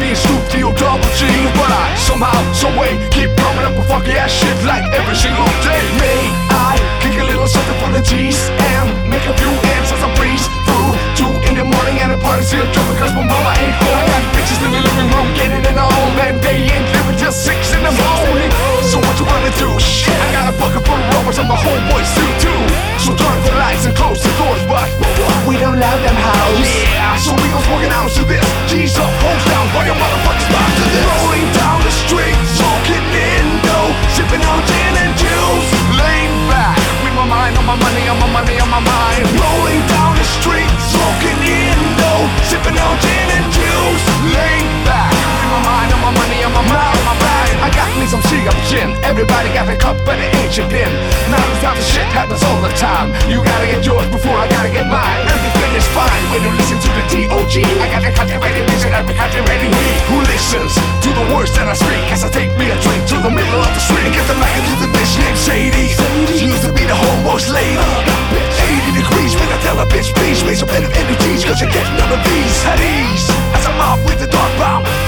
being Snoop D-O double G. But I somehow, someway keep coming up with funky ass shit like every single day. May I kick a little something for the G's and make a few ends as I breeze through 2 in the morning and the party's still jumping cause my mama ain't home. I got bitches in the living room getting it on and they ain't living till 6 in the morning. So what you wanna do? Shit, I got a bucket full of rubbers and my homeboys do too. So turn the lights and close the doors, but we don't love them hoes. Yeah, so we gon' smoking out to this. G's up, hoes down, while your motherfuckers back to this. Rolling down the street, smoking Indo, sipping on gin and juice. Laying back, with my mind on my money, on my money, on my mind. Rolling down the street, smoking Indo, sipping on gin and juice. Laying back, with my mind on my money, on my money, on my mind. I got me some cigar gin. Everybody got a cup, but it ain't your bin. Now this type of shit happens all the time. You gotta get yours before I gotta get mine. Everything is fine when you listen to the D.O.G. I got a cultivated vision, every cultivating me. Who listens to the words that I speak as I take me a drink to the middle of the street and get the mic into the bitch named Sadie. She used to be the homeboy's lady. 80 degrees when I tell a bitch, please raise a bit of energies, cause you're getting none of these at ease as I'm up with the dark bomb.